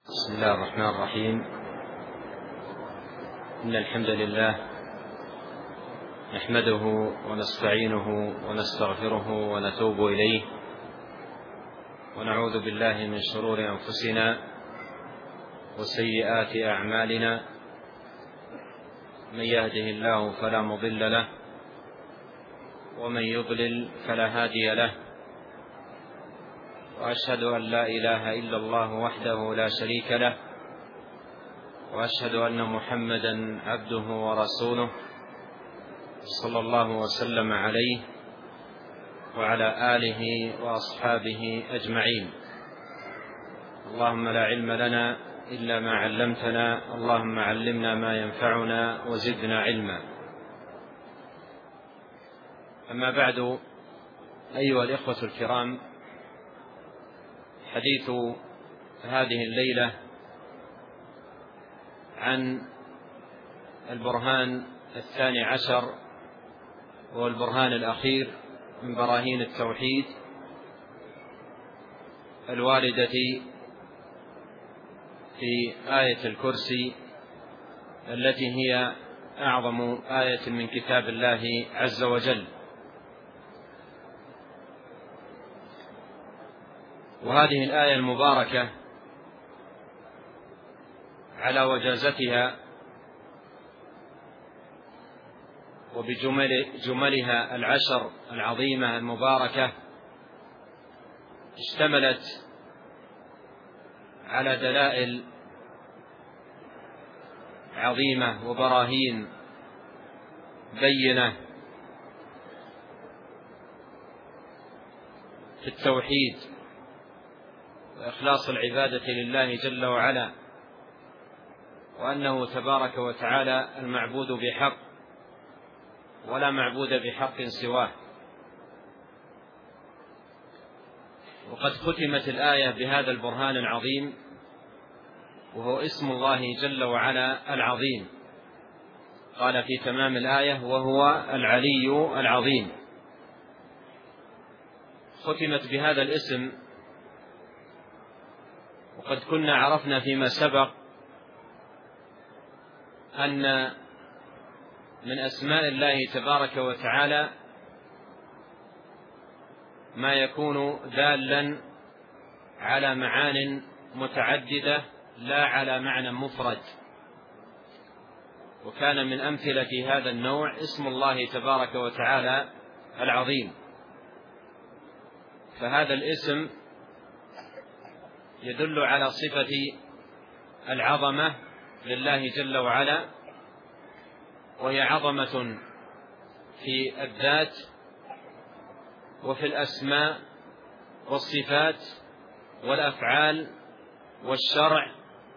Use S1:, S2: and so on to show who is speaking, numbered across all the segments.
S1: بسم الله الرحمن الرحيم. إن الحمد لله نحمده ونستعينه ونستغفره ونتوب إليه، ونعوذ بالله من شرور أنفسنا وسيئات أعمالنا. من يهده الله فلا مضل له، ومن يضلل فلا هادي له، وأشهد أن لا إله إلا الله وحده لا شريك له، وأشهد أن محمدا عبده ورسوله صلى الله وسلم عليه وعلى آله وأصحابه أجمعين. اللهم لا علم لنا إلا ما علمتنا، اللهم علمنا ما ينفعنا وزدنا علما. أما بعد، أيها الإخوة الكرام، حديث هذه الليلة عن البرهان 12 والبرهان الأخير من براهين التوحيد الواردة في آية الكرسي، التي هي أعظم آية من كتاب الله عز وجل. وهذه الآية المباركة على وجازتها وبجملها 10 العظيمة المباركة اشتملت على دلائل عظيمة وبراهين بينة في التوحيد وإخلاص العبادة لله جل وعلا، وأنه تبارك وتعالى المعبود بحق ولا معبود بحق سواه. وقد ختمت الآية بهذا البرهان العظيم، وهو اسم الله جل وعلا العظيم. قال في تمام الآية: وهو العلي العظيم. ختمت بهذا الاسم، وقد كنا عرفنا فيما سبق أن من أسماء الله تبارك وتعالى ما يكون دالا على معان متعددة لا على معنى مفرد. وكان من أمثلة هذا النوع اسم الله تبارك وتعالى العظيم. فهذا الاسم يدل على صفة العظمة لله جل وعلا، وهي عظمة في الذات وفي الأسماء والصفات والأفعال والشرع،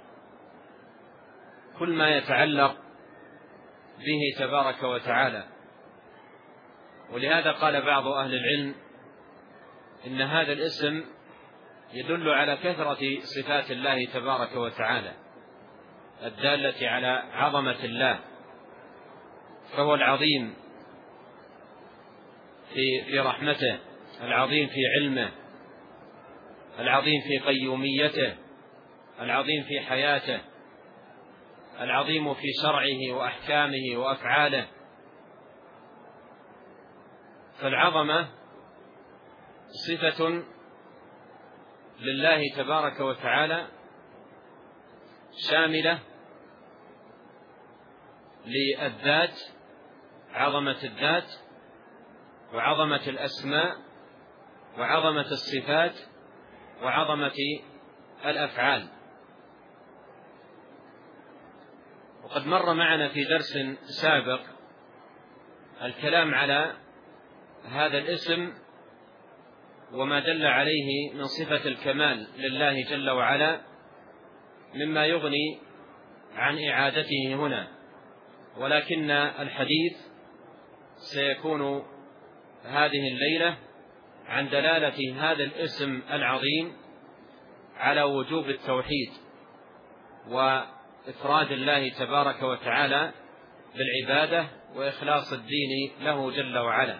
S1: كل ما يتعلق به تبارك وتعالى. ولهذا قال بعض أهل العلم إن هذا الاسم يدل على كثرة صفات الله تبارك وتعالى الدالة على عظمة الله. فهو العظيم في رحمته، العظيم في علمه، العظيم في قيوميته، العظيم في حياته، العظيم في شرعه وأحكامه وأفعاله. فالعظمة صفة لله تبارك وتعالى شاملة للذات، عظمة الذات وعظمة الأسماء وعظمة الصفات وعظمة الأفعال. وقد مر معنا في درس سابق الكلام على هذا الاسم وما دل عليه من صفة الكمال لله جل وعلا، مما يغني عن إعادته هنا. ولكن الحديث سيكون هذه الليلة عن دلالة هذا الاسم العظيم على وجوب التوحيد وإفراد الله تبارك وتعالى بالعبادة وإخلاص الدين له جل وعلا.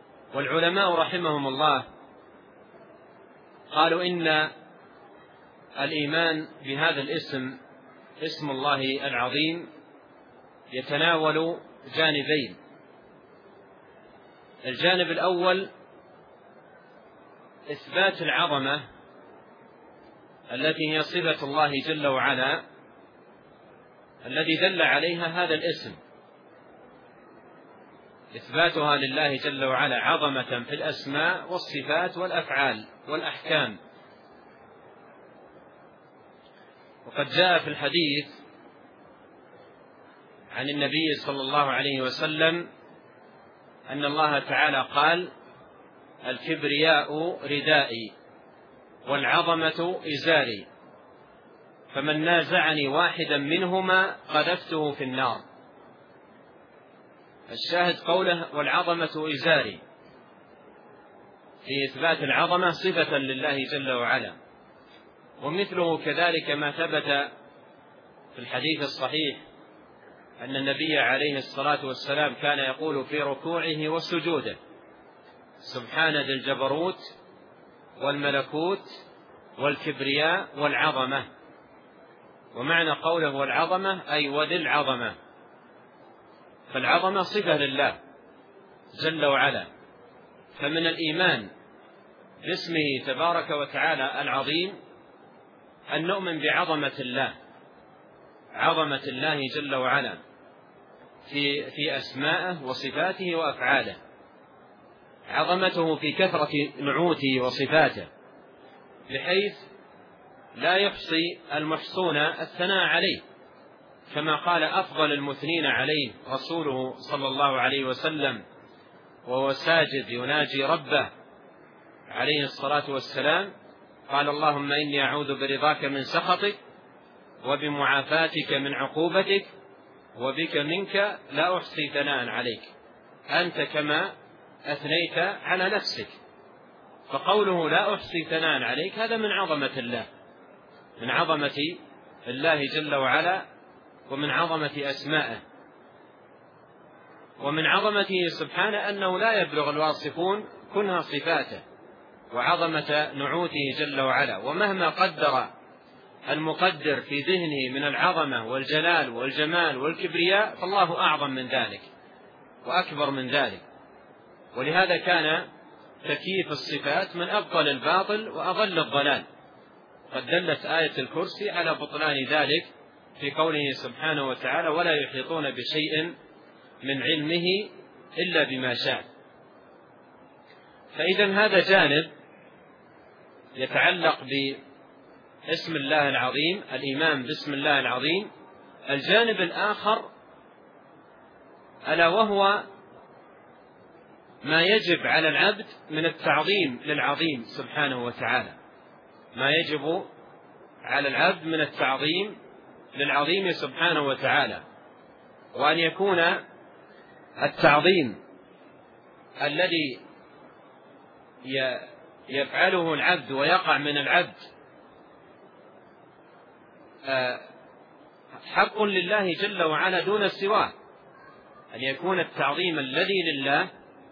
S1: والعلماء رحمهم الله قالوا إن الإيمان بهذا الاسم، اسم الله العظيم، يتناول جانبين. الجانب الأول إثبات العظمة التي هي صفة الله جل وعلا الذي دل عليها هذا الاسم، إثباتها لله جل وعلا عظمة في الأسماء والصفات والأفعال والأحكام. وقد جاء في الحديث عن النبي صلى الله عليه وسلم أن الله تعالى قال: الكبرياء ردائي والعظمة إزاري، فمن نازعني واحدا منهما قذفته في النار. الشاهد قوله والعظمة إزاري، في إثبات العظمة صفة لله جل وعلا. ومثله كذلك ما ثبت في الحديث الصحيح أن النبي عليه الصلاة والسلام كان يقول في ركوعه وسجوده: سبحان ذي الجبروت والملكوت والكبرياء والعظمة. ومعنى قوله والعظمة أي وذي العظمة، فالعظمة صفة لله جل وعلا. فمن الإيمان باسمه تبارك وتعالى العظيم أن نؤمن بعظمة الله، عظمة الله جل وعلا في أسمائه وصفاته وأفعاله، عظمته في كثرة نعوته وصفاته بحيث لا يحصي المحصون الثناء عليه، كما قال أفضل المثنين عليه رسوله صلى الله عليه وسلم وهو ساجد يناجي ربه عليه الصلاة والسلام، قال: اللهم إني أعوذ برضاك من سخطك وبمعافاتك من عقوبتك وبك منك لا أحصي ثناء عليك أنت كما أثنيت على نفسك. فقوله لا أحصي ثناء عليك هذا من عظمة الله، من عظمة الله جل وعلا، ومن عظمة أسمائه، ومن عظمته سبحانه أنه لا يبلغ الواصفون كنها صفاته وعظمة نعوته جل وعلا. ومهما قدر المقدر في ذهنه من العظمة والجلال والجمال والكبرياء فالله أعظم من ذلك وأكبر من ذلك. ولهذا كان تكييف الصفات من أبطل الباطل وأضل الضلال. قد دلت آية الكرسي على بطلان ذلك في قوله سبحانه وتعالى: ولا يحيطون بشيء من علمه إلا بما شاء. فإذا هذا جانب يتعلق باسم الله العظيم، الإيمان باسم الله العظيم. الجانب الآخر ألا وهو ما يجب على العبد من التعظيم للعظيم سبحانه وتعالى، ما يجب على العبد من التعظيم للعظيم سبحانه وتعالى، وأن يكون التعظيم الذي يفعله العبد ويقع من العبد حق لله جل وعلا دون سواه، أن يكون التعظيم الذي لله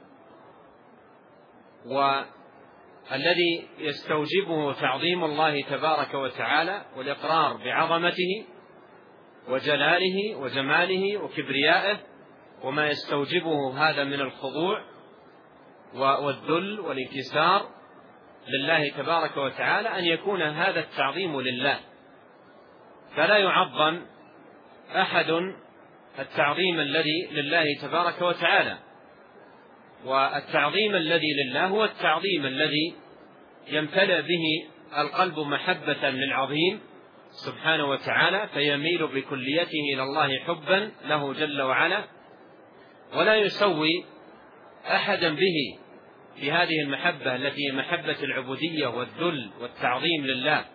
S1: والذي يستوجبه تعظيم الله تبارك وتعالى والإقرار بعظمته وجلاله وجماله وكبريائه، وما يستوجبه هذا من الخضوع والذل والانكسار لله تبارك وتعالى، أن يكون هذا التعظيم لله، فلا يعظم أحد التعظيم الذي لله تبارك وتعالى. والتعظيم الذي لله هو التعظيم الذي يمتلئ به القلب محبة للعظيم سبحانه وتعالى، فيميل بكليته إلى الله حبا له جل وعلا، ولا يسوي أحدا به في هذه المحبة التي هي محبة العبودية والذل والتعظيم لله.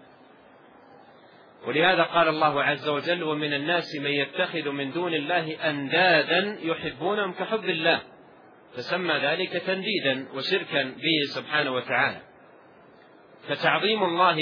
S1: ولهذا قال الله عز وجل: ومن الناس من يتخذ من دون الله أندادا يحبونهم كحب الله، فسمى ذلك تنديدا وشركا به سبحانه وتعالى. فتعظيم الله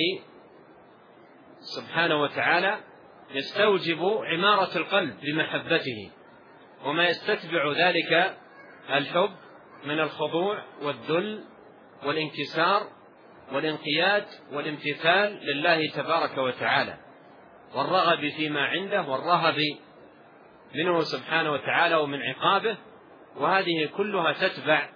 S1: سبحانه وتعالى يستوجب عمارة القلب بمحبته، وما يستتبع ذلك الحب من الخضوع والذل والانكسار والانقياد والامتثال لله تبارك وتعالى، والرغب فيما عنده، والرهب منه سبحانه وتعالى ومن عقابه. وهذه كلها تتبع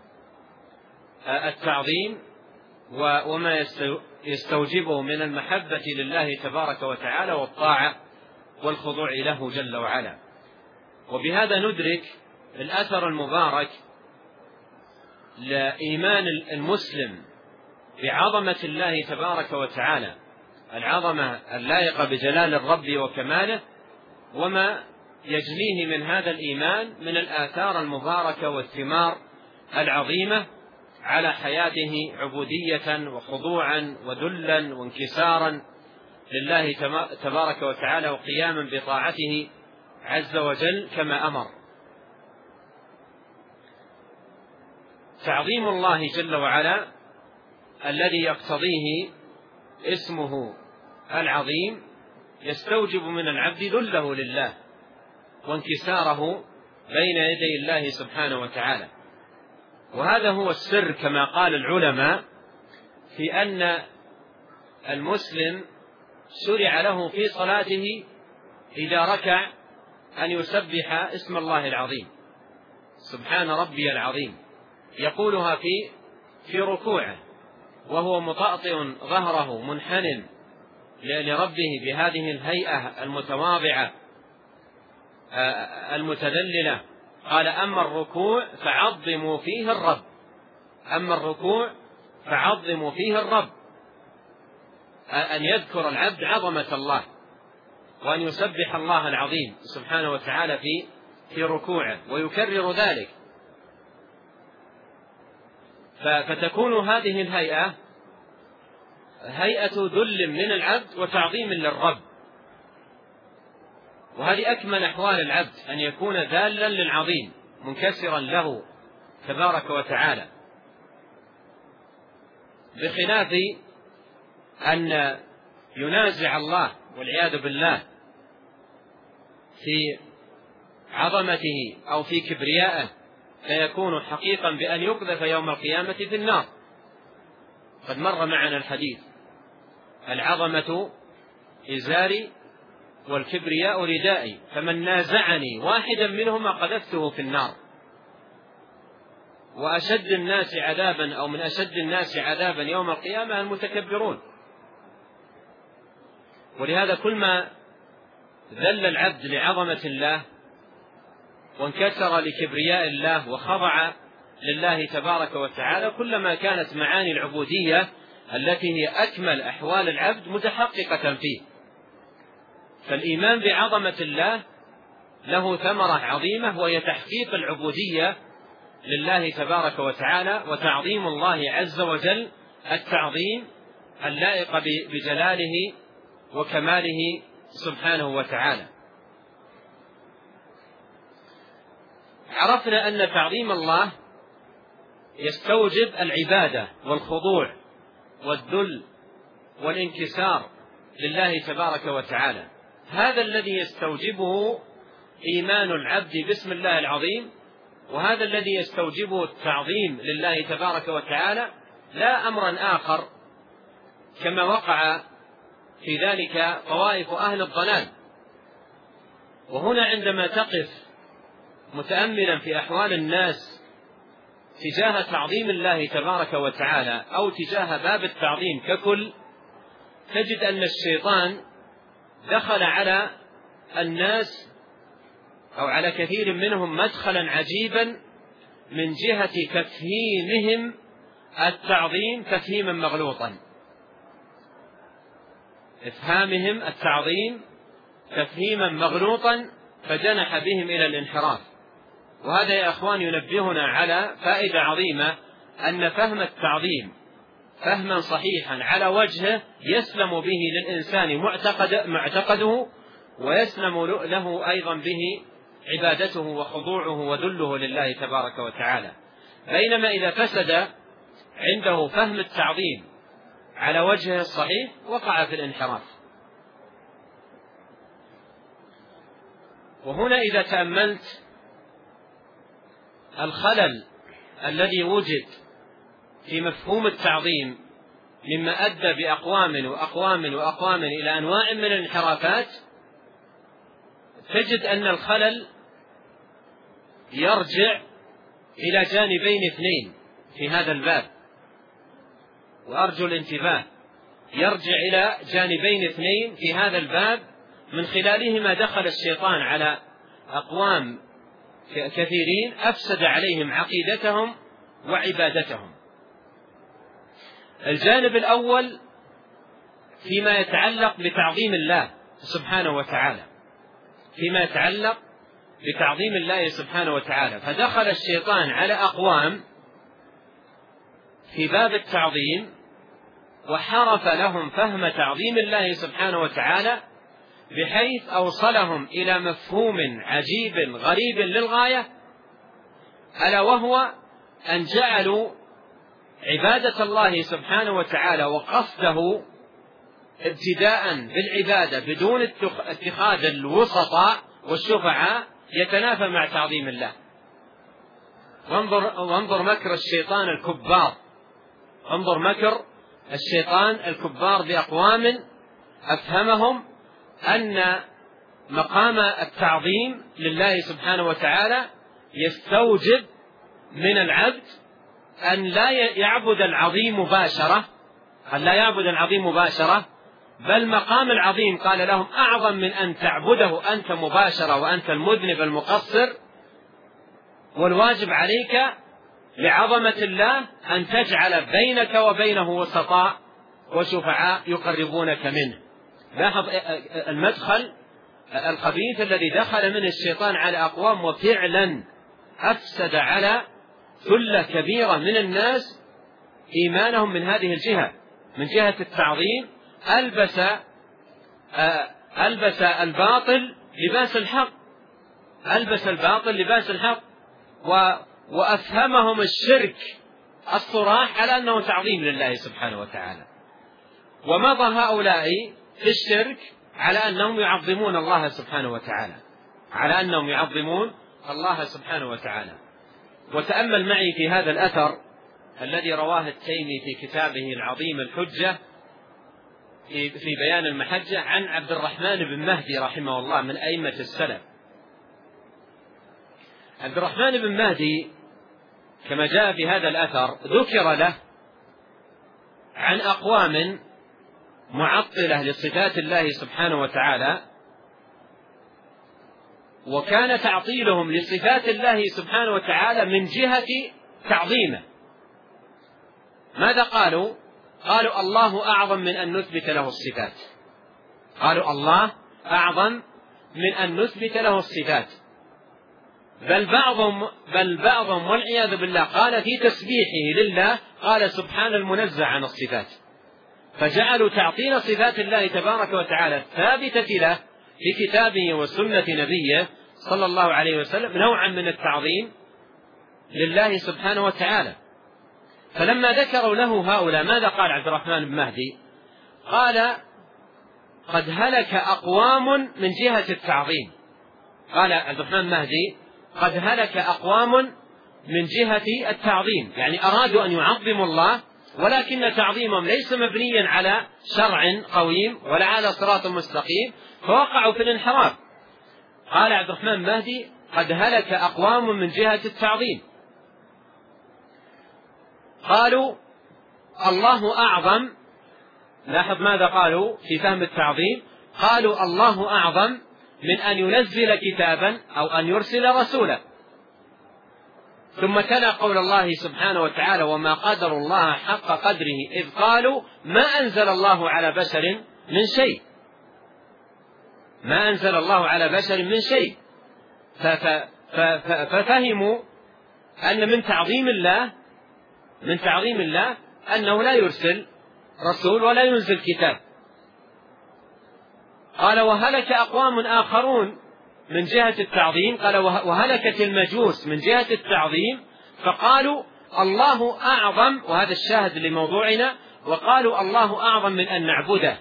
S1: التعظيم وما يستوجبه من المحبة لله تبارك وتعالى والطاعة والخضوع له جل وعلا. وبهذا ندرك الأثر المبارك لإيمان المسلم بعظمة الله تبارك وتعالى، العظمة اللائقة بجلال الرب وكماله، وما يجنيه من هذا الإيمان من الآثار المباركة والثمار العظيمة على حياته، عبودية وخضوعا وذلا وانكسارا لله تبارك وتعالى، وقياما بطاعته عز وجل كما أمر. تعظيم الله جل وعلا الذي يقتضيه اسمه العظيم يستوجب من العبد ذله لله وانكساره بين يدي الله سبحانه وتعالى. وهذا هو السر كما قال العلماء في أن المسلم شرع له في صلاته إذا ركع أن يسبح اسم الله العظيم، سبحان ربي العظيم، يقولها في ركوعه وهو مطأطئ ظهره منحن لربه بهذه الهيئة المتواضعة المتذللة. قال: أما الركوع فعظموا فيه الرب، أما الركوع فعظموا فيه الرب، أن يذكر العبد عظمة الله وأن يسبح الله العظيم سبحانه وتعالى في ركوعه، ويكرر ذلك. فتكون هذه الهيئة هيئة ذل من العبد وتعظيم للرب. وهذه أكمل أحوال العبد، أن يكون ذالا للعظيم منكسرا له تبارك وتعالى، بخلاف أن ينازع الله والعياذ بالله في عظمته أو في كبريائه، فيكون حقيقا بأن يقذف يوم القيامة في النار. قد مر معنا الحديث: العظمة إزاري والكبرياء ردائي، فمن نازعني واحدا منهما قذفته في النار. وأشد الناس عذابا أو من أشد الناس عذابا يوم القيامة المتكبرون. ولهذا كل ما ذل العبد لعظمة الله وانكسر لكبرياء الله وخضع لله تبارك وتعالى، كلما كانت معاني العبودية التي هي أكمل أحوال العبد متحققة فيه. فالإيمان بعظمة الله له ثمرة عظيمة، وهي تحقيق العبودية لله تبارك وتعالى وتعظيم الله عز وجل التعظيم اللائق بجلاله وكماله سبحانه وتعالى. عرفنا أن تعظيم الله يستوجب العبادة والخضوع والذل والانكسار لله تبارك وتعالى. هذا الذي يستوجبه إيمان العبد باسم الله العظيم، وهذا الذي يستوجبه التعظيم لله تبارك وتعالى، لا أمرا آخر كما وقع في ذلك طوائف أهل الضلال. وهنا عندما تقف متأملا في أحوال الناس تجاه تعظيم الله تبارك وتعالى أو تجاه باب التعظيم ككل، تجد أن الشيطان دخل على الناس أو على كثير منهم مدخلا عجيبا من جهة تفهيمهم التعظيم تفهيما مغلوطا، إفهامهم التعظيم تفهيما مغلوطا، فجنح بهم إلى الانحراف. وهذا يا أخوان ينبهنا على فائدة عظيمة، أن فهم التعظيم فهما صحيحا على وجهه يسلم به للإنسان معتقده، ويسلم له أيضا به عبادته وخضوعه وذله لله تبارك وتعالى. بينما إذا فسد عنده فهم التعظيم على وجهه الصحيح وقع في الانحراف. وهنا إذا تأملت الخلل الذي وجد في مفهوم التعظيم مما أدى بأقوام وأقوام وأقوام إلى أنواع من الانحرافات، تجد أن الخلل يرجع إلى جانبين اثنين في هذا الباب، وأرجو الانتباه، يرجع إلى جانبين اثنين في هذا الباب من خلالهما دخل الشيطان على أقوام كثيرين أفسد عليهم عقيدتهم وعبادتهم. الجانب الأول فيما يتعلق بتعظيم الله سبحانه وتعالى، فيما يتعلق بتعظيم الله سبحانه وتعالى، فدخل الشيطان على أقوام في باب التعظيم وحرف لهم فهم تعظيم الله سبحانه وتعالى بحيث أوصلهم إلى مفهوم عجيب غريب للغاية، ألا وهو أن جعلوا عبادة الله سبحانه وتعالى وقصده ابتداء بالعبادة بدون اتخاذ الوسطاء والشفعاء يتنافى مع تعظيم الله. وانظر مكر الشيطان الكبار، انظر مكر الشيطان الكبار بأقوام أفهمهم أن مقام التعظيم لله سبحانه وتعالى يستوجب من العبد أن لا يعبد العظيم مباشرة، أن لا يعبد العظيم مباشرة، بل مقام العظيم قال لهم أعظم من أن تعبده أنت مباشرة وأنت المذنب المقصر، والواجب عليك لعظمة الله أن تجعل بينك وبينه وسطاء وشفعاء يقربونك منه. لاحظ المدخل الخبيث الذي دخل من الشيطان على أقوام، وفعلا أفسد على ثلة كبيرة من الناس إيمانهم من هذه الجهة، من جهة التعظيم. ألبس الباطل لباس الحق، ألبس الباطل لباس الحق، وأفهمهم الشرك الصراح على أنه تعظيم لله سبحانه وتعالى، ومضى هؤلاء في الشرك على أنهم يعظمون الله سبحانه وتعالى، على أنهم يعظمون الله سبحانه وتعالى. وتأمل معي في هذا الأثر الذي رواه التيمي في كتابه العظيم الحجة في بيان المحجة عن عبد الرحمن بن مهدي رحمه الله من أئمة السلف. عبد الرحمن بن مهدي كما جاء في هذا الأثر ذكر له عن أقوام معطلة لصفات الله سبحانه وتعالى، وكان تعطيلهم لصفات الله سبحانه وتعالى من جهة تعظيمه. ماذا قالوا؟ قالوا الله أعظم من أن نثبت له الصفات، قالوا الله أعظم من أن نثبت له الصفات، بل بعضهم والعياذ بالله قال في تسبيحه لله قال سبحان المنزه عن الصفات، فجعلوا تعطيل صفات الله تبارك وتعالى الثابتة له في كتابه وسنة نبيه صلى الله عليه وسلم نوعا من التعظيم لله سبحانه وتعالى. فلما ذكروا له هؤلاء ماذا قال عبد الرحمن بن مهدي؟ قال قد هلك أقوام من جهة التعظيم. قال عبد الرحمن بن مهدي قد هلك أقوام من جهة التعظيم، يعني أرادوا أن يعظموا الله ولكن تعظيمهم ليس مبنيا على شرع قويم ولا على صراط مستقيم، فوقعوا في الانحراف. قال عبد الرحمن بن مهدي قد هلك أقوام من جهة التعظيم، قالوا الله أعظم. لاحظ ماذا قالوا في فهم التعظيم؟ قالوا الله أعظم من أن ينزل كتابا أو أن يرسل رسولا، ثم تلا قول الله سبحانه وتعالى وما قدر الله حق قدره إذ قالوا ما أنزل الله على بشر من شيء، ما أنزل الله على بشر من شيء. ففهموا أن من تعظيم الله أنه لا يرسل رسول ولا ينزل كتاب. قال وهلك أقوام آخرون من جهة التعظيم، قال وهلكت المجوس من جهة التعظيم، فقالوا الله أعظم، وهذا الشاهد لموضوعنا، وقالوا الله أعظم من أن نعبده،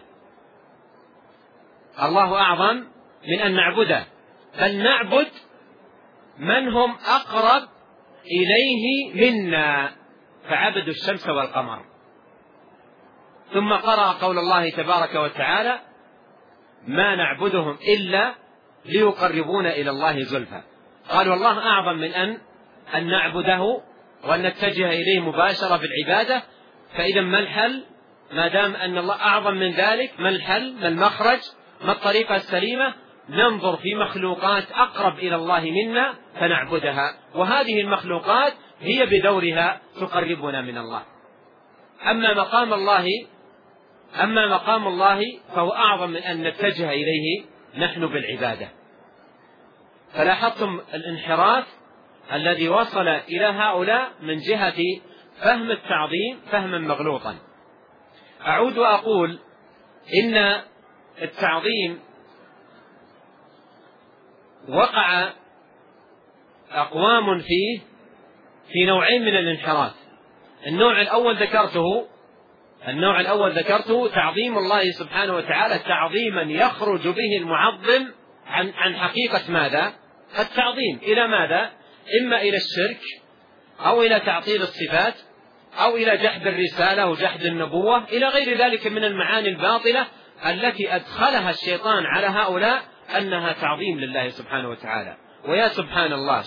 S1: الله أعظم من أن نعبده، بل نعبد من هم أقرب إليه منا، فعبدوا الشمس والقمر. ثم قرأ قول الله تبارك وتعالى: ما نعبدهم إلا ليقربونا إلى الله زلفى. قالوا الله أعظم من أن نعبده وأن نتجه إليه مباشرة بالعبادة، فإذا ما الحل؟ ما دام أن الله أعظم من ذلك، ما الحل؟ ما المخرج؟ ما الطريقة السليمة؟ ننظر في مخلوقات أقرب إلى الله منا فنعبدها، وهذه المخلوقات هي بدورها تقربنا من الله. أما مقام الله فهو أعظم من أن نتجه إليه نحن بالعبادة. فلاحظتم الانحراف الذي وصل إلى هؤلاء من جهة فهم التعظيم فهما مغلوطا. أعود وأقول إن التعظيم وقع أقوام فيه في نوعين من الانحراف. النوع الأول ذكرته تعظيم الله سبحانه وتعالى تعظيما يخرج به المعظم عن حقيقة ماذا؟ التعظيم. إلى ماذا؟ إما إلى الشرك، أو إلى تعطيل الصفات، أو إلى جحد الرسالة وجحد النبوة، إلى غير ذلك من المعاني الباطلة التي أدخلها الشيطان على هؤلاء أنها تعظيم لله سبحانه وتعالى. ويا سبحان الله،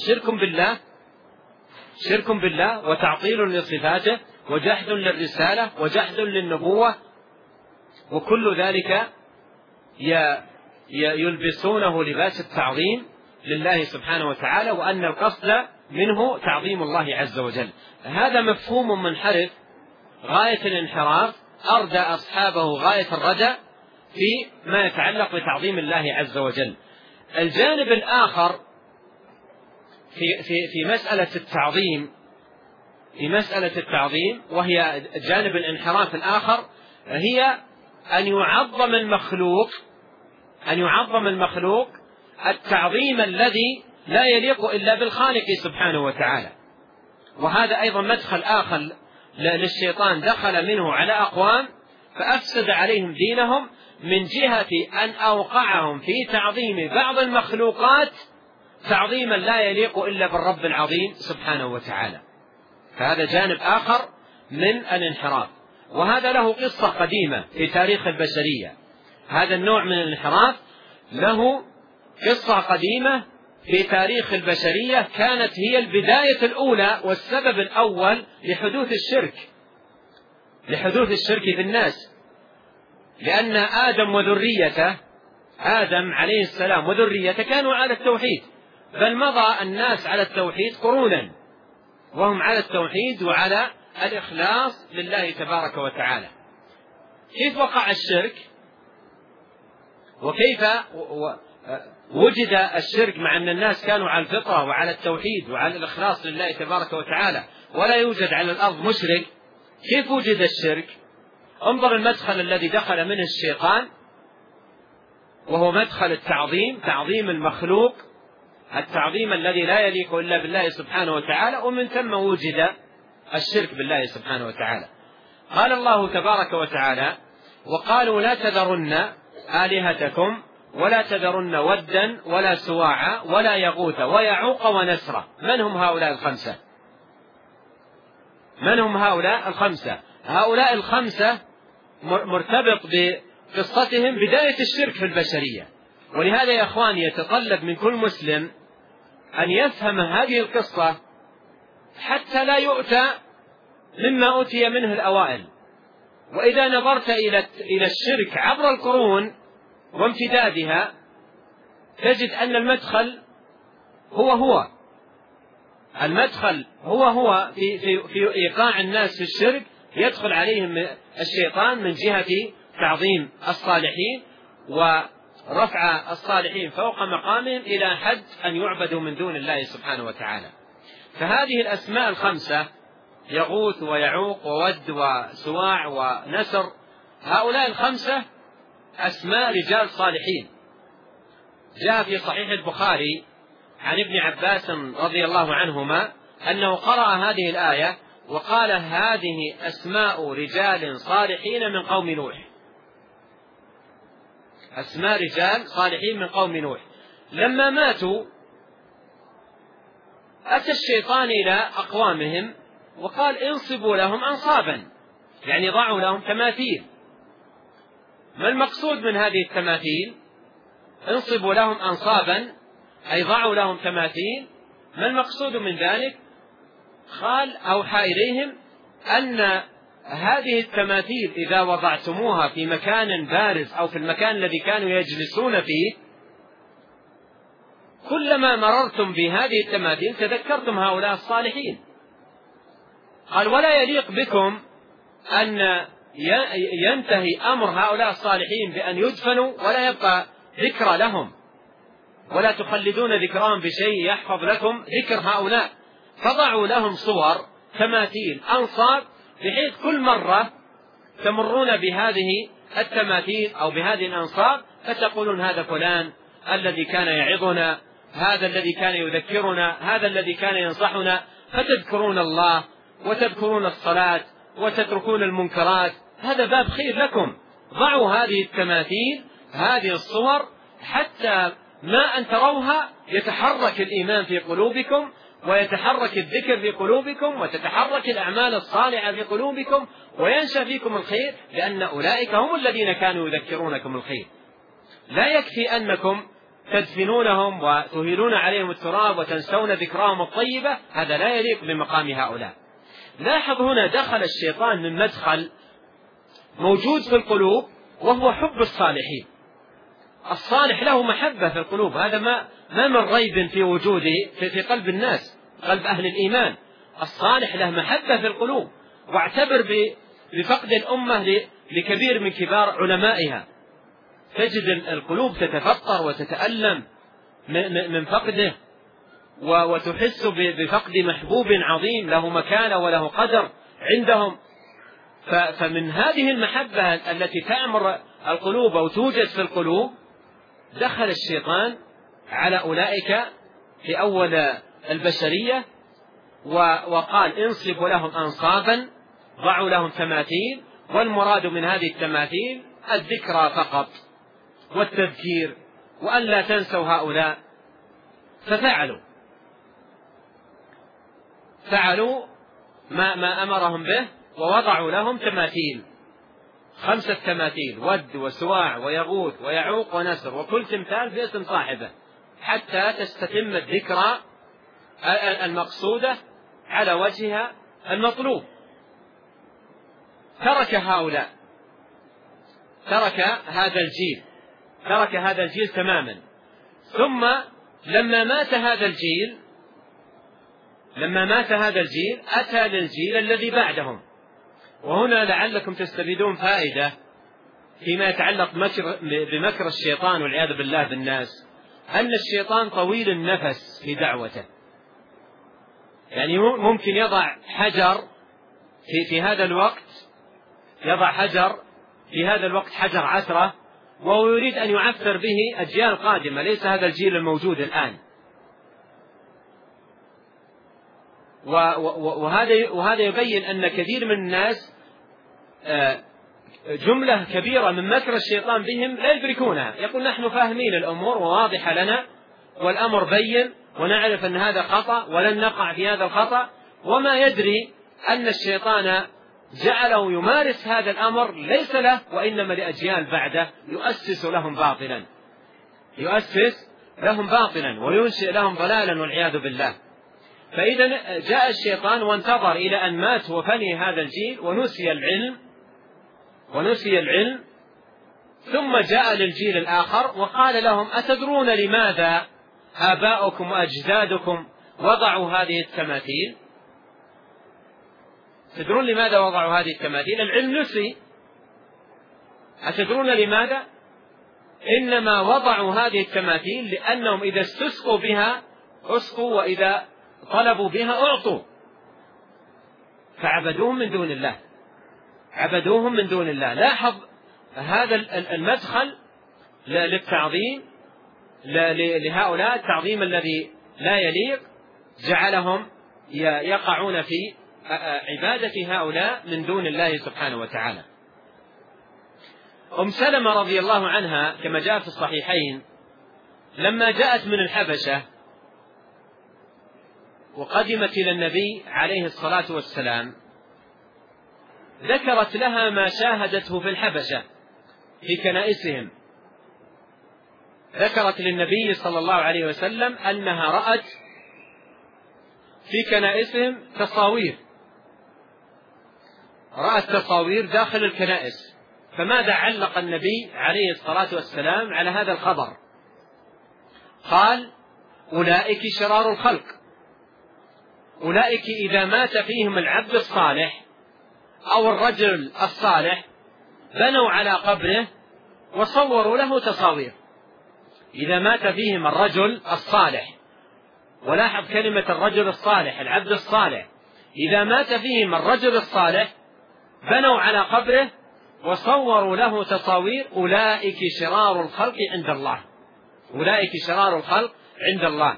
S1: شرك بالله وتعطيل لصفاته وجحد للرسالة وجحد للنبوة، وكل ذلك يلبسونه لباس التعظيم لله سبحانه وتعالى، وأن القصد منه تعظيم الله عز وجل. هذا مفهوم منحرف غاية الانحراف، أردى أصحابه غاية الردى في ما يتعلق بتعظيم الله عز وجل. الجانب الآخر في مسألة التعظيم وهي جانب الانحراف الآخر، هي أن يعظم المخلوق التعظيم الذي لا يليق إلا بالخالق سبحانه وتعالى. وهذا أيضا مدخل آخر للشيطان دخل منه على أقوام فأفسد عليهم دينهم، من جهة أن أوقعهم في تعظيم بعض المخلوقات تعظيما لا يليق إلا بالرب العظيم سبحانه وتعالى. فهذا جانب آخر من الانحراف، وهذا له قصة قديمة في تاريخ البشرية. هذا النوع من الانحراف له قصة قديمة في تاريخ البشرية، كانت هي البداية الأولى والسبب الأول لحدوث الشرك في الناس. لأن آدم عليه السلام وذريته كانوا على التوحيد، بل مضى الناس على التوحيد قرونا وهم على التوحيد وعلى الإخلاص لله تبارك وتعالى. كيف وقع الشرك؟ وكيف وجد الشرك مع أن الناس كانوا على الفطرة وعلى التوحيد وعلى الإخلاص لله تبارك وتعالى، ولا يوجد على الأرض مشرك؟ كيف وجد الشرك؟ انظر المدخل الذي دخل منه الشيطان، وهو مدخل التعظيم، تعظيم المخلوق، التعظيم الذي لا يليق إلا بالله سبحانه وتعالى، ومن ثم وجد الشرك بالله سبحانه وتعالى. قال الله تبارك وتعالى: وقالوا لا تذرن آلهتكم ولا تذرن ودا ولا سواعا ولا يغوث ويعوق ونسرا. من هم هؤلاء الخمسة؟ هؤلاء الخمسة مرتبط بقصتهم بداية الشرك في البشرية. ولهذا يا أخواني يتطلب من كل مسلم أن يفهم هذه القصة حتى لا يؤتى مما أتي منه الأوائل. وإذا نظرت إلى الشرك عبر القرون وامتدادها تجد أن المدخل هو في إيقاع الناس في الشرك، يدخل عليهم الشيطان من جهة تعظيم الصالحين ورفع الصالحين فوق مقامهم إلى حد أن يعبدوا من دون الله سبحانه وتعالى. فهذه الأسماء الخمسة، يغوث ويعوق وود وسواع ونسر، هؤلاء الخمسة أسماء رجال صالحين. جاء في صحيح البخاري عن ابن عباس رضي الله عنهما أنه قرأ هذه الآية وقال: هذه أسماء رجال صالحين من قوم نوح. أسماء رجال صالحين من قوم نوح. لما ماتوا أتى الشيطان إلى أقوامهم وقال: انصبوا لهم أنصابا، يعني ضعوا لهم تماثيل ما المقصود من هذه التماثيل؟ انصبوا لهم أنصابا أي ضعوا لهم تماثيل. ما المقصود من ذلك؟ قال أوحى إليهم أن هذه التماثيل إذا وضعتموها في مكان بارز أو في المكان الذي كانوا يجلسون فيه، كلما مررتم بهذه التماثيل تذكرتم هؤلاء الصالحين. قال ولا يليق بكم أن ينتهي أمر هؤلاء الصالحين بأن يدفنوا ولا يبقى ذكرى لهم، ولا تخلدون ذكرهم بشيء يحفظ لكم ذكر هؤلاء، فضعوا لهم صور تماثيل أنصاب، بحيث كل مرة تمرون بهذه التماثيل أو بهذه الأنصاب فتقولون هذا فلان الذي كان يعظنا، هذا الذي كان يذكرنا، هذا الذي كان ينصحنا، فتذكرون الله وتذكرون الصلاة وتتركون المنكرات. هذا باب خير لكم. ضعوا هذه التماثيل، هذه الصور، حتى ما أن تروها يتحرك الإيمان في قلوبكم، ويتحرك الذكر في قلوبكم، وتتحرك الأعمال الصالحة في قلوبكم، وينشأ فيكم الخير، لأن أولئك هم الذين كانوا يذكرونكم الخير. لا يكفي أنكم تدفنونهم وتهيلون عليهم التراب وتنسون ذكراهم الطيبة، هذا لا يليق بمقام هؤلاء. لاحظ هنا دخل الشيطان من مدخل موجود في القلوب، وهو حب الصالحين. الصالح له محبة في القلوب، هذا ما من ريب في وجوده في قلب الناس، قلب أهل الإيمان. الصالح له محبة في القلوب. واعتبر بفقد الأمة لكبير من كبار علمائها، تجد القلوب تتفطر وتتألم من فقده، وتحس بفقد محبوب عظيم له مكانة وله قدر عندهم. فمن هذه المحبة التي تأمر القلوب أو توجد في القلوب، دخل الشيطان على أولئك في أول البشرية وقال انصبوا لهم أنصابا، ضعوا لهم تماثيل، والمراد من هذه التماثيل الذكرى فقط والتذكير، وأن لا تنسوا هؤلاء. ففعلوا ما أمرهم به، ووضعوا لهم تماثيل، 5 تماثيل: ود وسواع ويغوث ويعوق ونسر، وكل تمثال باسم صاحبه، حتى تستتم الذكرى المقصودة على وجهها المطلوب. ترك هذا الجيل تماما. ثم لما مات هذا الجيل أتى للجيل الذي بعدهم. وهنا لعلكم تستفيدون فائدة فيما يتعلق بمكر الشيطان والعياذ بالله بالناس، أن الشيطان طويل النفس في دعوته. يعني ممكن يضع حجر في هذا الوقت، حجر عثرة، وهو يريد أن يعثر به أجيال قادمة، ليس هذا الجيل الموجود الآن. وهذا يبين أن كثير من الناس جملة كبيرة من مكر الشيطان بهم لا يدركونها. يقول نحن فاهمين الأمور وواضحة لنا، والأمر بين، ونعرف أن هذا خطأ ولن نقع في هذا الخطأ، وما يدري أن الشيطان جعله يمارس هذا الأمر ليس له وإنما لأجيال بعده، يؤسس لهم باطلا وينشئ لهم ضلالا والعياذ بالله. فإذا جاء الشيطان وانتظر إلى أن مات وفني هذا الجيل ونسي العلم، ثم جاء للجيل الآخر وقال لهم أتدرون لماذا آباؤكم وأجدادكم وضعوا هذه التماثيل؟ تدرون لماذا وضعوا هذه التماثيل؟ العلم نسي. أتدرون لماذا؟ إنما وضعوا هذه التماثيل لأنهم إذا استسقوا بها أسقوا، وإذا طلبوا بها أعطوا، فعبدوهم من دون الله. لاحظ هذا المدخل للتعظيم لهؤلاء، التعظيم الذي لا يليق، جعلهم يقعون في عبادة هؤلاء من دون الله سبحانه وتعالى. أم سلمة رضي الله عنها كما جاء في الصحيحين، لما جاءت من الحبشة وقدمت إلى النبي عليه الصلاة والسلام، ذكرت لها ما شاهدته في الحبشة، في كنائسهم، ذكرت للنبي صلى الله عليه وسلم أنها رأت في كنائسهم تصاوير، رأت تصاوير داخل الكنائس. فماذا علق النبي عليه الصلاة والسلام على هذا الخبر؟ قال: أولئك شرار الخلق، أولئك إذا مات فيهم العبد الصالح أو الرجل الصالح بنوا على قبره وصوروا له تصاوير. إذا مات فيهم الرجل الصالح، ولاحظ كلمة الرجل الصالح، العبد الصالح، إذا مات فيهم الرجل الصالح بنوا على قبره وصوروا له تصاوير. أولئك شرار الخلق عند الله، أولئك شرار الخلق عند الله.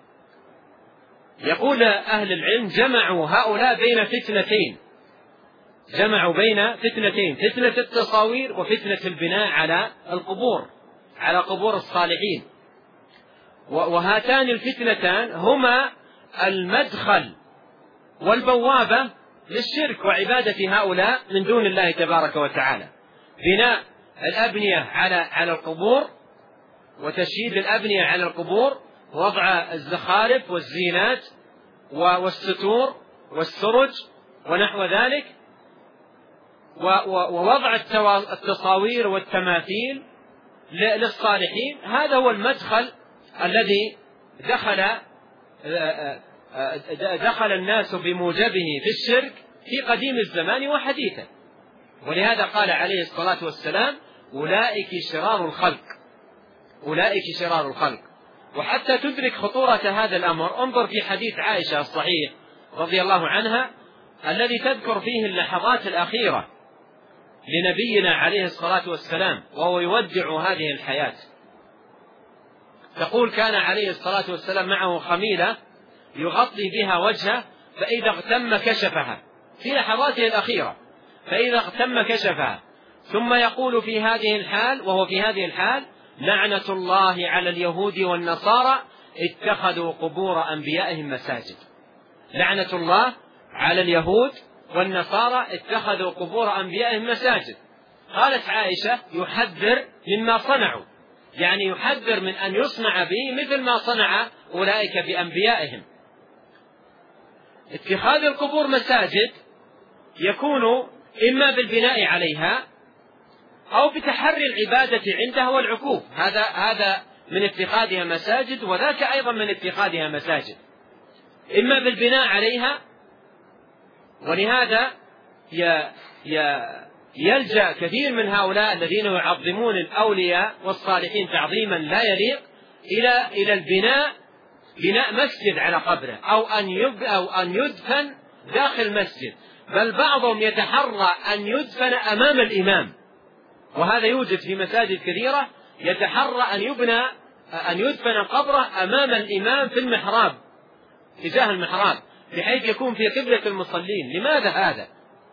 S1: يقول أهل العلم: جمعوا هؤلاء بين فتنتين، جمعوا بين فتنتين، فتنة التصاوير وفتنة البناء على القبور، على قبور الصالحين. وهاتان الفتنتان هما المدخل والبوابة للشرك وعبادة هؤلاء من دون الله تبارك وتعالى. بناء الأبنية على القبور، وتشييد الأبنية على القبور، وضع الزخارف والزينات والستور والسرج ونحو ذلك، ووضع التصاوير والتماثيل للصالحين. هذا هو المدخل الذي دخل الناس بموجبه في الشرك في قديم الزمان وحديثه. ولهذا قال عليه الصلاة والسلام: أولئك شرار الخلق، أولئك شرار الخلق. وحتى تدرك خطورة هذا الأمر انظر في حديث عائشة الصحيح رضي الله عنها الذي تذكر فيه اللحظات الأخيرة لنبينا عليه الصلاة والسلام وهو يودع هذه الحياة. تقول: كان عليه الصلاة والسلام معه خميلة يغطي بها وجهه، فإذا اغتم كشفها في لحظاته الأخيرة، فإذا اغتم كشفها، ثم يقول في هذه الحال، وهو في هذه الحال: لعنة الله على اليهود والنصارى اتخذوا قبور أنبيائهم مساجد. لعنة الله على اليهود والنصارى اتخذوا قبور أنبيائهم مساجد. قالت عائشة: يحذر مما صنعوا، يعني يحذر من أن يصنع به مثل ما صنع أولئك بأنبيائهم. اتخاذ القبور مساجد يكون إما بالبناء عليها أو بتحري العبادة عندها والعكوف، هذا من اتخاذها مساجد، وذاك أيضا من اتخاذها مساجد، إما بالبناء عليها. ولهذا يلجأ كثير من هؤلاء الذين يعظمون الأولياء والصالحين تعظيما لا يليق إلى البناء، بناء مسجد على قبره، أو أن يدفن داخل مسجد، بل بعضهم يتحرى أن يدفن أمام الإمام، وهذا يوجد في مساجد كثيرة، يتحرى أن يدفن قبره أمام الإمام في المحراب، تجاه المحراب، بحيث يكون في قبلة المصلين. لماذا هذا؟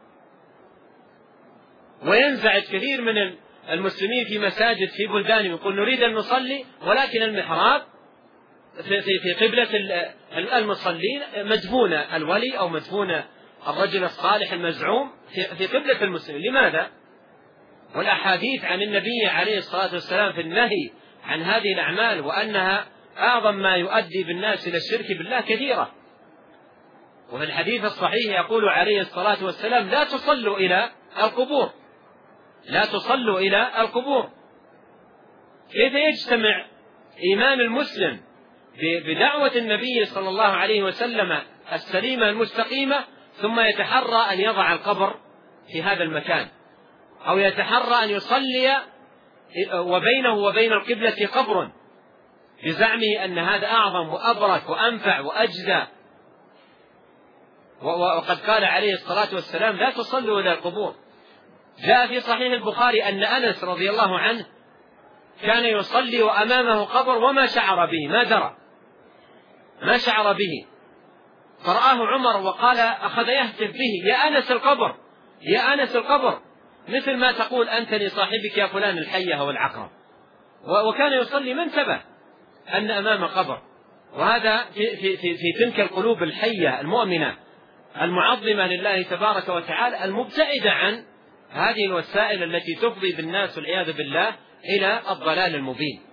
S1: وينزعج كثير من المسلمين في مساجد في بلدانهم يقول: نريد أن نصلي ولكن المحراب في قبلة المصلين، مدفون الولي أو مدفون الرجل الصالح المزعوم في قبلة المسلمين. لماذا؟ والأحاديث عن النبي عليه الصلاة والسلام في النهي عن هذه الأعمال وأنها أعظم ما يؤدي بالناس إلى الشرك بالله كثيرة. وفي الحديث الصحيح يقول عليه الصلاة والسلام: لا تصلوا إلى القبور، لا تصلوا إلى القبور. كيف يجتمع إيمان المسلم بدعوة النبي صلى الله عليه وسلم السليمة المستقيمة ثم يتحرى أن يضع القبر في هذا المكان، أو يتحرى أن يصلي وبينه وبين القبلة قبر بزعمه أن هذا أعظم وأبرك وأنفع وأجزى؟ وقد قال عليه الصلاة والسلام: لا تصلوا إلى القبور. جاء في صحيح البخاري أن أنس رضي الله عنه كان يصلي وأمامه قبر وما شعر به، ما درى، ما شعر به، فرآه عمر وقال، أخذ يهتف به: يا أنس القبر، يا أنس القبر، مثل ما تقول أنت لصاحبك يا فلان الحية والعقرب. وكان يصلي من انتبه أن أمام قبر. وهذا في تلك القلوب الحية المؤمنة المعظمة لله تبارك وتعالى، المبتعدة عن هذه الوسائل التي تفضي بالناس والعياذ بالله إلى الضلال المبين.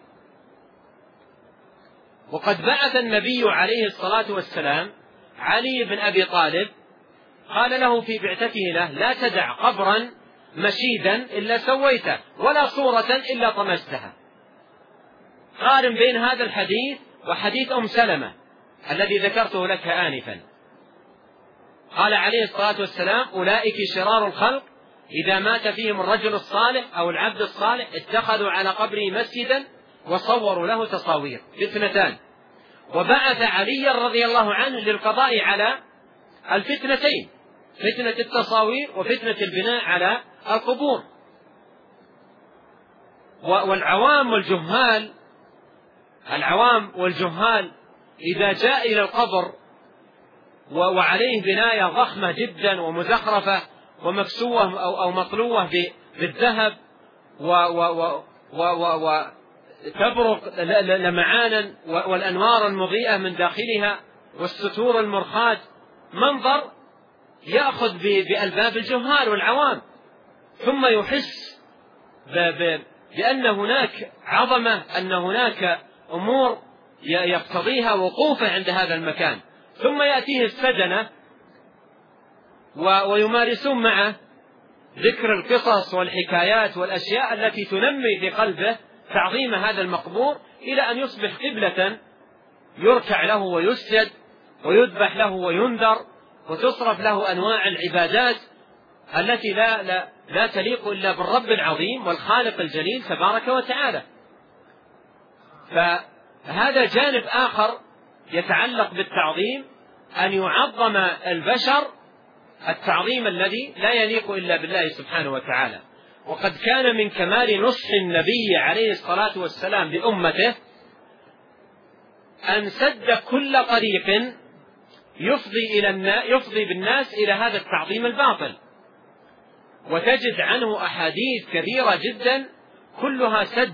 S1: وقد بعث النبي عليه الصلاة والسلام علي بن أبي طالب، قال له في بعثته له: لا تدع قبرا مشيدا إلا سويته، ولا صورة إلا طمستها. قارن بين هذا الحديث وحديث أم سلمة الذي ذكرته لك آنفا. قال عليه الصلاة والسلام: أولئك شرار الخلق، إذا مات فيهم الرجل الصالح أو العبد الصالح اتخذوا على قبره مسجدا وصوروا له تصاوير، فتنتان. وبعث علي رضي الله عنه للقضاء على الفتنتين، فتنة التصاوير وفتنة البناء على القبور. والعوام والجهال إذا جاء إلى القبر وعليه بناية ضخمة جدا ومزخرفة ومكسوة أو مطلوة بالذهب وتبرق لمعانا والأنوار المضيئة من داخلها والستور المرخاة، منظر يأخذ بألباب الجهال والعوام، ثم يحس بأن هناك عظمة، أن هناك أمور يقتضيها وقوفه عند هذا المكان، ثم يأتيه السجنة ويمارسون معه ذكر القصص والحكايات والأشياء التي تنمي في قلبه تعظيم هذا المقبور، إلى أن يصبح قبلة يركع له ويسجد ويذبح له وينذر وتصرف له أنواع العبادات التي لا تليق إلا بالرب العظيم والخالق الجليل تبارك وتعالى. فهذا جانب آخر يتعلق بالتعظيم، أن يعظم البشر التعظيم الذي لا يليق إلا بالله سبحانه وتعالى. وقد كان من كمال نصح النبي عليه الصلاة والسلام لأمته أن سد كل طريق يفضي بالناس إلى هذا التعظيم الباطل. وتجد عنه أحاديث كثيرة جدا كلها سد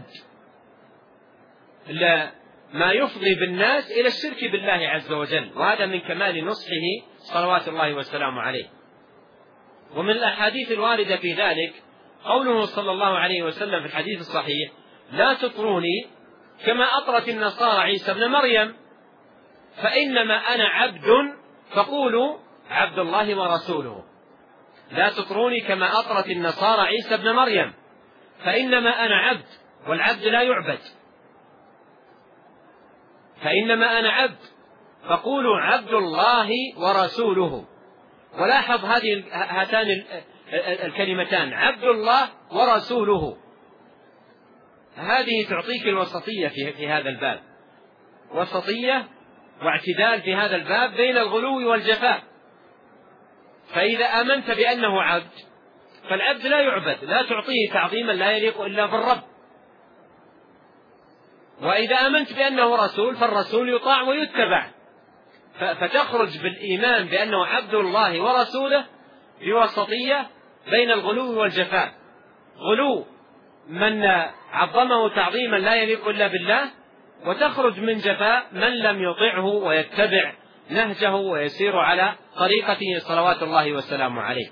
S1: ما يفضي بالناس إلى الشرك بالله عز وجل، وهذا من كمال نصحه صلوات الله والسلام عليه. ومن الأحاديث الواردة في ذلك قوله صلى الله عليه وسلم في الحديث الصحيح: لا تطروني كما أطرت النصارى عيسى بن مريم، فإنما أنا عبد فقولوا عبد الله ورسوله. لا تطروني كما أطرت النصارى عيسى بن مريم، فإنما أنا عبد، والعبد لا يعبد. فإنما أنا عبد فقولوا عبد الله ورسوله. ولاحظ هاتان الكلمتان عبد الله ورسوله، هذه تعطيك الوسطية في هذا الباب، وسطية واعتدال في هذا الباب بين الغلو والجفاء. فإذا آمنت بأنه عبد فالعبد لا يعبد، لا تعطيه تعظيما لا يليق إلا بالرب. وإذا آمنت بأنه رسول فالرسول يطاع ويتبع. فتخرج بالإيمان بأنه عبد الله ورسوله بوسطية بين الغلو والجفاء، غلو من عظمه تعظيما لا يليق إلا بالله، وتخرج من جفاء من لم يطعه ويتبع نهجه ويسير على طريقته صلوات الله والسلام عليه.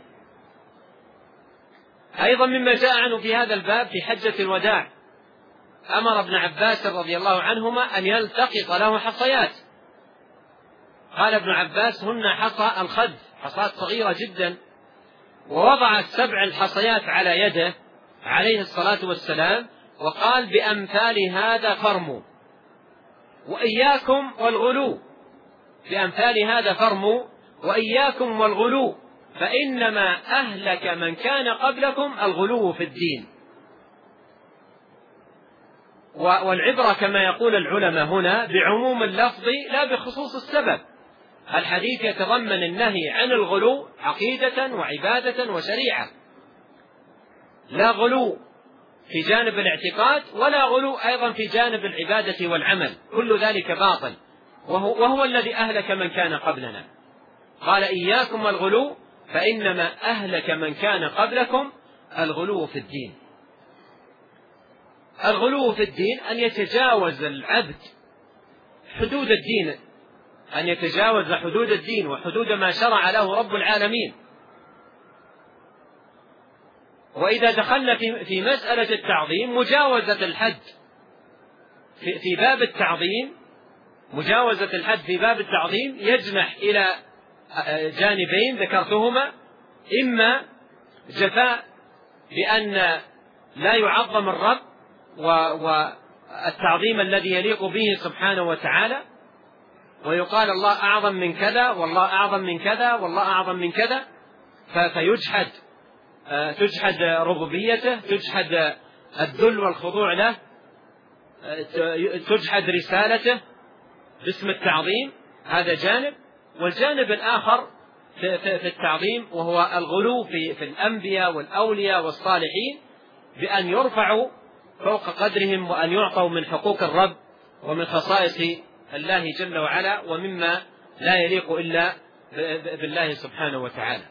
S1: أيضا مما جاء عنه في هذا الباب في حجة الوداع أمر ابن عباس رضي الله عنهما أن يلتقط له حصيات. قال ابن عباس: هن حصى الخذ، حصات صغيرة جدا، ووضع 7 الحصيات على يده عليه الصلاة والسلام، وقال: بأمثال هذا فرموا وإياكم والغلو، بأمثال هذا فرموا وإياكم والغلو، فإنما أهلك من كان قبلكم الغلو في الدين. والعبرة كما يقول العلماء هنا بعموم اللفظ لا بخصوص السبب. الحديث يتضمن النهي عن الغلو عقيدة وعبادة وشريعة، لا غلو في جانب الاعتقاد ولا غلو أيضا في جانب العبادة والعمل، كل ذلك باطل، وهو الذي أهلك من كان قبلنا. قال: إياكم والغلو، فإنما أهلك من كان قبلكم الغلو في الدين. الغلو في الدين أن يتجاوز العبد حدود الدين، أن يتجاوز حدود الدين وحدود ما شرع له رب العالمين. وإذا دخلنا في مسألة التعظيم، مجاوزة الحد في باب التعظيم، مجاوزة الحد في باب التعظيم يجنح إلى جانبين ذكرتهما: إما جفاء بأن لا يعظم الرب والتعظيم الذي يليق به سبحانه وتعالى، ويقال الله أعظم من كذا، والله أعظم من كذا، والله أعظم من كذا، تجحد ربوبيته، تجحد الذل والخضوع له، تجحد رسالته باسم التعظيم. هذا جانب. والجانب الآخر في التعظيم وهو الغلو في الأنبياء والأولياء والصالحين، بأن يرفعوا فوق قدرهم وأن يعطوا من حقوق الرب ومن خصائص الله جل وعلا ومما لا يليق إلا بالله سبحانه وتعالى.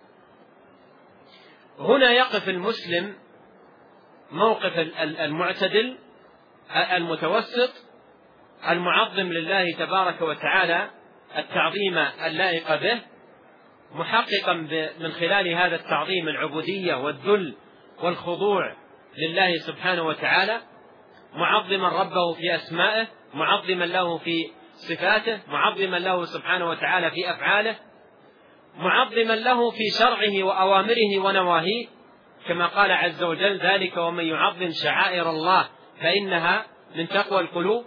S1: هنا يقف المسلم موقف المعتدل المتوسط المعظم لله تبارك وتعالى التعظيم اللائق به، محققا من خلال هذا التعظيم العبودية والذل والخضوع لله سبحانه وتعالى، معظما ربه في أسمائه، معظما له في صفاته، معظما له سبحانه وتعالى في أفعاله، معظما له في شرعه وأوامره ونواهيه، كما قال عز وجل: ذلك ومن يعظم شعائر الله فإنها من تقوى القلوب.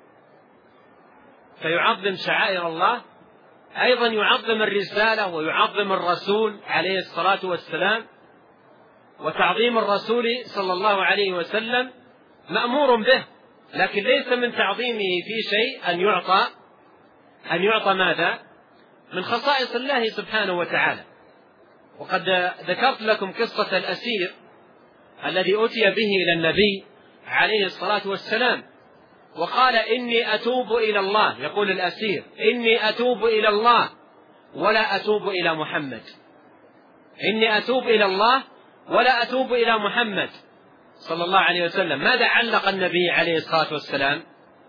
S1: فيعظم شعائر الله، أيضا يعظم الرسالة ويعظم الرسول عليه الصلاة والسلام. وتعظيم الرسول صلى الله عليه وسلم مأمور به، لكن ليس من تعظيمه في شيء أن يعطى ماذا؟ من خصائص الله سبحانه وتعالى. وقد ذكرت لكم قصة الأسير الذي أتي به إلى النبي عليه الصلاة والسلام وقال: إني أتوب إلى الله. يقول الأسير: إني أتوب إلى الله ولا أتوب إلى محمد. إني أتوب إلى الله ولا أتوب إلى محمد صلى الله عليه وسلم. ماذا علق النبي عليه الصلاة والسلام؟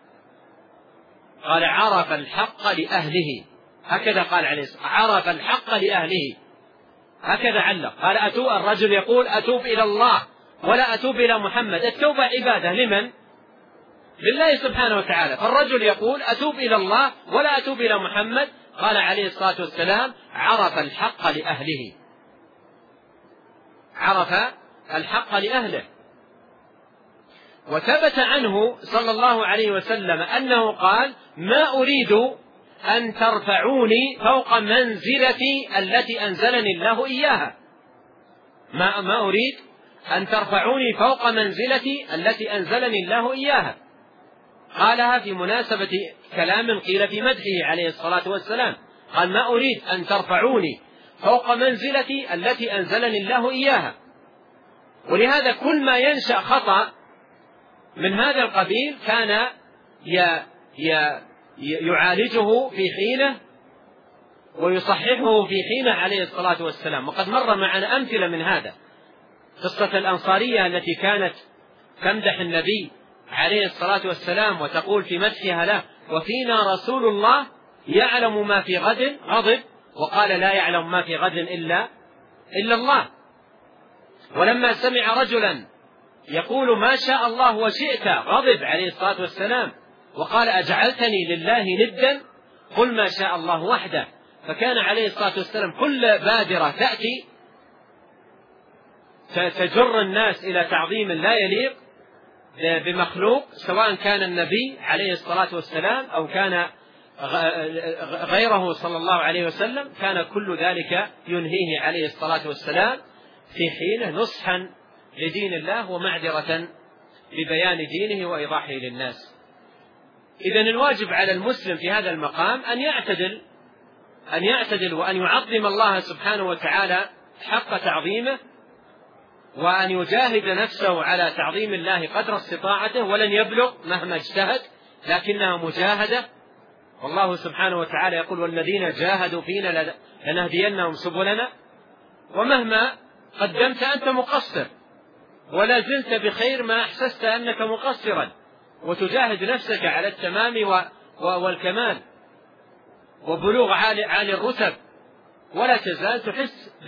S1: قال: عرف الحق لأهله. هكذا قال عليه الصلاة والسلام: عرف الحق لأهله. هكذا علق. قال: الرجل يقول: أتوب إلى الله ولا أتوب إلى محمد. التوبة عبادة لمن؟ لله سبحانه وتعالى. فالرجل يقول: أتوب إلى الله ولا أتوب إلى محمد. قال عليه الصلاة والسلام: عرف الحق لأهله. عرف الحق لأهله. وثبت عنه صلى الله عليه وسلم أنه قال: ما أريد أن ترفعوني فوق منزلتي التي أنزلني الله إياها. ما أريد أن ترفعوني فوق منزلتي التي أنزلني الله إياها. قالها في مناسبة كلام قيل في مدحه عليه الصلاة والسلام. قال: ما أريد أن ترفعوني فوق منزلتي التي أنزلني الله إياها. ولهذا كل ما ينشأ خطأ من هذا القبيل كان يعالجه في حينه ويصححه في حينه عليه الصلاة والسلام. وقد مر معنا أمثلة من هذا. قصة الأنصارية التي كانت تمدح النبي عليه الصلاة والسلام وتقول في مدحها له: وفينا رسول الله يعلم ما في غد، غضب وقال: لا يعلم ما في غد إلا الله. ولما سمع رجلا يقول: ما شاء الله وشئت، غضب عليه الصلاة والسلام وقال: أجعلتني لله ندا، قل ما شاء الله وحده. فكان عليه الصلاة والسلام كل بادرة تأتي تجر الناس إلى تعظيم لا يليق بمخلوق، سواء كان النبي عليه الصلاة والسلام أو كان غيره صلى الله عليه وسلم، كان كل ذلك ينهيه عليه الصلاة والسلام في حينه نصحا لدين الله ومعذرة ببيان دينه وإيضاحه للناس. إذن الواجب على المسلم في هذا المقام أن يعتدل وأن يعظم الله سبحانه وتعالى حق تعظيمه، وأن يجاهد نفسه على تعظيم الله قدر استطاعته، ولن يبلغ مهما اجتهد، لكنها مجاهدة. والله سبحانه وتعالى يقول: والذين جاهدوا فينا لنهدينهم سبلنا. ومهما قدمت أنت مقصر، ولا زلت بخير ما أحسست أنك مقصرا، وتجاهد نفسك على التمام والكمال وبلوغ عالي الرتب، ولا تزال تحس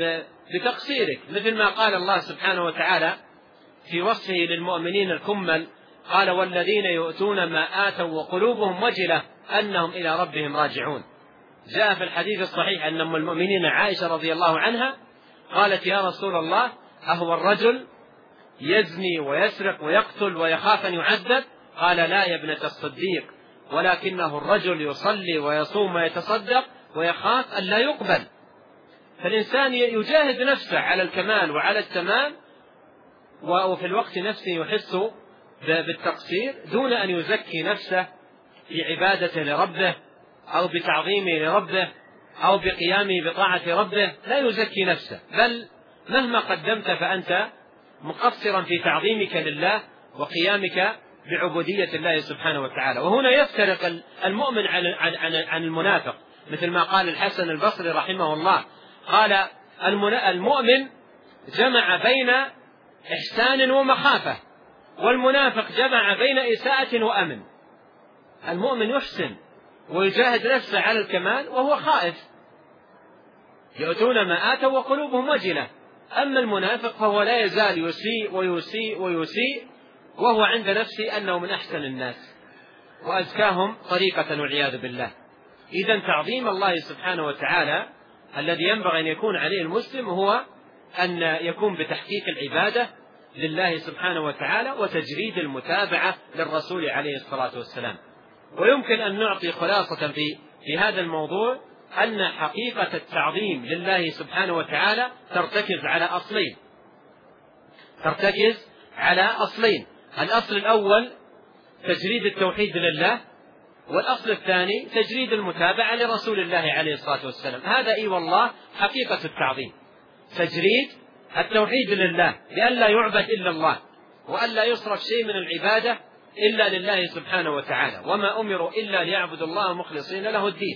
S1: بتقصيرك، مثل ما قال الله سبحانه وتعالى في وصفه للمؤمنين الكمل: قال والذين يؤتون ما آتوا وقلوبهم وجلة أنهم إلى ربهم راجعون. جاء في الحديث الصحيح أن أم المؤمنين عائشة رضي الله عنها قالت: يا رسول الله، أهو الرجل يزني ويسرق ويقتل ويخاف أن يعذب؟ قال: لا يا ابنة الصديق، ولكنه الرجل يصلي ويصوم ويتصدق ويخاف أن لا يقبل. فالإنسان يجاهد نفسه على الكمال وعلى التمام، وفي الوقت نفسه يحس بالتقصير دون أن يزكي نفسه في عبادته لربه أو بتعظيمه لربه أو بقيامه بطاعة ربه. لا يزكي نفسه، بل مهما قدمت فأنت مقصرا في تعظيمك لله وقيامك بعبودية الله سبحانه وتعالى. وهنا يفترق المؤمن عن المنافق، مثل ما قال الحسن البصري رحمه الله، قال: المؤمن جمع بين إحسان ومخافة، والمنافق جمع بين إساءة وأمن. المؤمن يحسن ويجاهد نفسه على الكمال وهو خائف، يؤتون ما آتوا وقلوبهم وجلة. أما المنافق فهو لا يزال يسيء ويسيء ويسيء، وهو عند نفسه أنه من أحسن الناس وأزكاهم طريقة والعياذ بالله. إذن تعظيم الله سبحانه وتعالى الذي ينبغي أن يكون عليه المسلم هو أن يكون بتحقيق العبادة لله سبحانه وتعالى وتجريد المتابعة للرسول عليه الصلاة والسلام. ويمكن أن نعطي خلاصة في هذا الموضوع أن حقيقة التعظيم لله سبحانه وتعالى ترتكز على أصلين. الأصل الأول تجريد التوحيد لله، والأصل الثاني تجريد المتابعة لرسول الله عليه الصلاة والسلام. هذا أي والله حقيقة التعظيم، تجريد التوحيد لله بأن لا يعبد إلا الله، وأن لا يصرف شيء من العبادة إلا لله سبحانه وتعالى، وما أمروا إلا ليعبدوا الله مخلصين له الدين.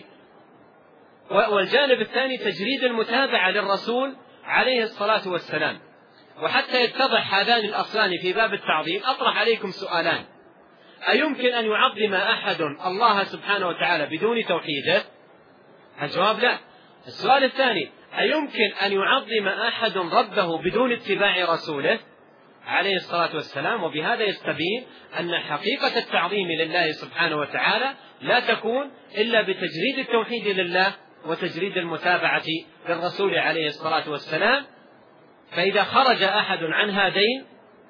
S1: والجانب الثاني تجريد المتابعة للرسول عليه الصلاة والسلام. وحتى يتضح هذان الأصلان في باب التعظيم أطرح عليكم سؤالان: أيمكن أن يعظم أحد الله سبحانه وتعالى بدون توحيده؟ الجواب لا. السؤال الثاني: أيمكن أن يعظم أحد ربه بدون اتباع رسوله عليه الصلاة والسلام؟ وبهذا يستبين أن حقيقة التعظيم لله سبحانه وتعالى لا تكون إلا بتجريد التوحيد لله وتجريد المتابعة للرسول عليه الصلاة والسلام. فإذا خرج أحد عن هذين،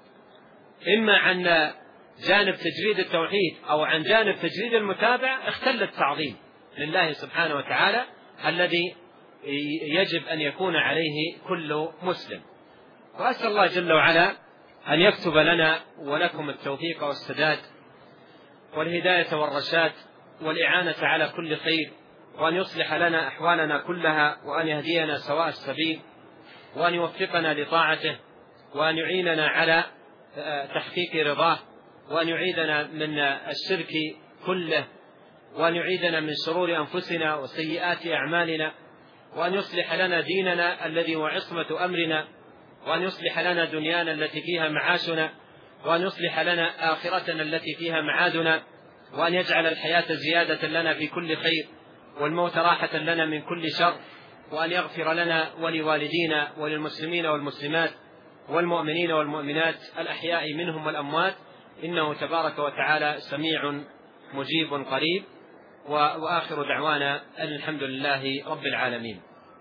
S1: إما عن جانب تجريد التوحيد أو عن جانب تجريد المتابعة، اختل التعظيم لله سبحانه وتعالى الذي يجب أن يكون عليه كل مسلم. وأسأل الله جل وعلا أن يكتب لنا ولكم التوفيق والسداد والهداية والرشاد والإعانة على كل خير، وأن يصلح لنا أحوالنا كلها، وأن يهدينا سواء السبيل، وأن يوفقنا لطاعته، وأن يعيننا على تحقيق رضاه، وأن يعيذنا من الشرك كله، وأن يعيذنا من شرور أنفسنا وسيئات أعمالنا، وأن يصلح لنا ديننا الذي هو عصمة أمرنا، وأن يصلح لنا دنيانا التي فيها معاشنا، وأن يصلح لنا آخرتنا التي فيها معادنا، وأن يجعل الحياة زيادة لنا في كل خير والموت راحة لنا من كل شر، وأن يغفر لنا ولوالدينا وللمسلمين والمسلمات والمؤمنين والمؤمنات الأحياء منهم والأموات، إنه تبارك وتعالى سميع مجيب قريب. وآخر دعوانا أن الحمد لله رب العالمين.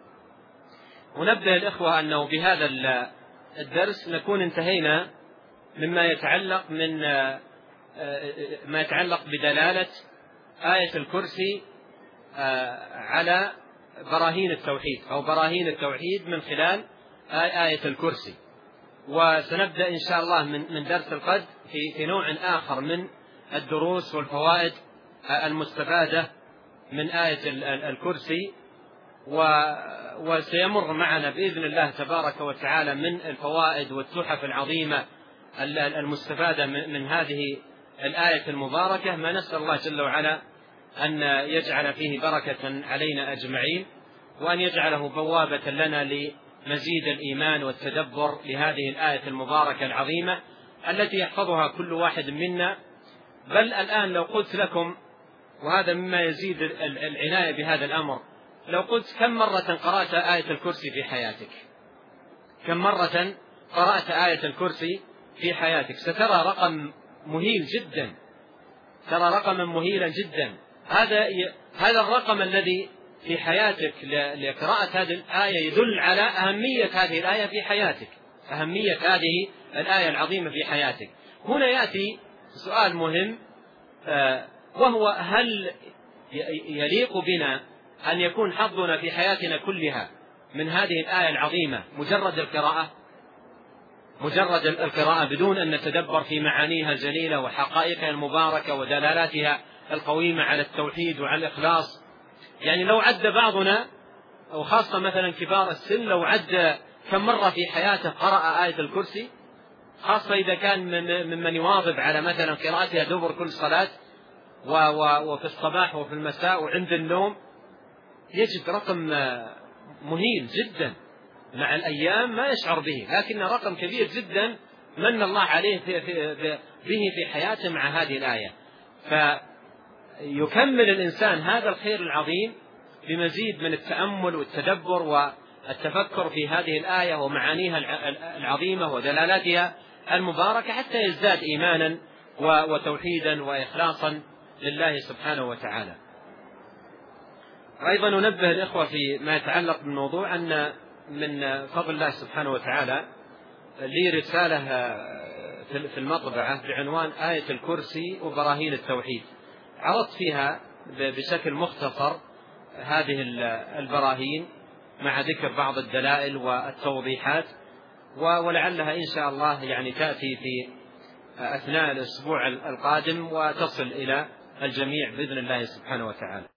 S1: ونبه الإخوة أنه بهذا الدرس نكون انتهينا مما يتعلق بدلالة آية الكرسي على براهين التوحيد أو براهين التوحيد من خلال آية الكرسي. وسنبدأ إن شاء الله من درس الغد في نوع آخر من الدروس والفوائد المستفادة من آية الكرسي، وسيمر معنا بإذن الله تبارك وتعالى من الفوائد والتحف العظيمة المستفادة من هذه الآية المباركة ما نسأل الله جل وعلا أن يجعل فيه بركة علينا أجمعين، وأن يجعله بوابة لنا لمزيد الإيمان والتدبر لهذه الآية المباركة العظيمة التي يحفظها كل واحد منا. بل الآن لو قلت لكم، وهذا مما يزيد العناية بهذا الأمر، لو قلت كم مرة قرأت آية الكرسي في حياتك؟ كم مرة قرأت آية الكرسي في حياتك؟ سترى رقم مهيل جدا، ترى رقما مهيلا جدا. هذا الرقم الذي في حياتك لقراءة هذه الآية يدل على أهمية هذه الآية في حياتك، أهمية هذه الآية العظيمة في حياتك. هنا يأتي سؤال مهم، وهو هل يليق بنا أن يكون حظنا في حياتنا كلها من هذه الآية العظيمة مجرد القراءة بدون أن نتدبر في معانيها الجليلة وحقائقها المباركة ودلالاتها القويمة على التوحيد وعلى الإخلاص؟ يعني لو عد بعضنا، أو خاصة مثلا كبار السن، لو عد كم مرة في حياته قرأ آية الكرسي، خاصة إذا كان ممن يواظب على مثلا قراءتها دبر كل صلاة وفي الصباح وفي المساء وعند النوم، يجد رقم مهين جدا مع الأيام ما يشعر به، لكن رقم كبير جدا من الله عليه به في حياته مع هذه الآية. فيكمل الإنسان هذا الخير العظيم بمزيد من التأمل والتدبر والتفكر في هذه الآية ومعانيها العظيمة ودلالاتها المباركة، حتى يزداد إيمانا وتوحيدا وإخلاصا لله سبحانه وتعالى. أيضا ننبه الإخوة في ما يتعلق بالموضوع أن من فضل الله سبحانه وتعالى لي رسالة في المطبعة بعنوان آية الكرسي وبراهين التوحيد، عرضت فيها بشكل مختصر هذه البراهين مع ذكر بعض الدلائل والتوضيحات، ولعلها إن شاء الله يعني تأتي في أثناء الأسبوع القادم وتصل إلى الجميع بإذن الله سبحانه وتعالى.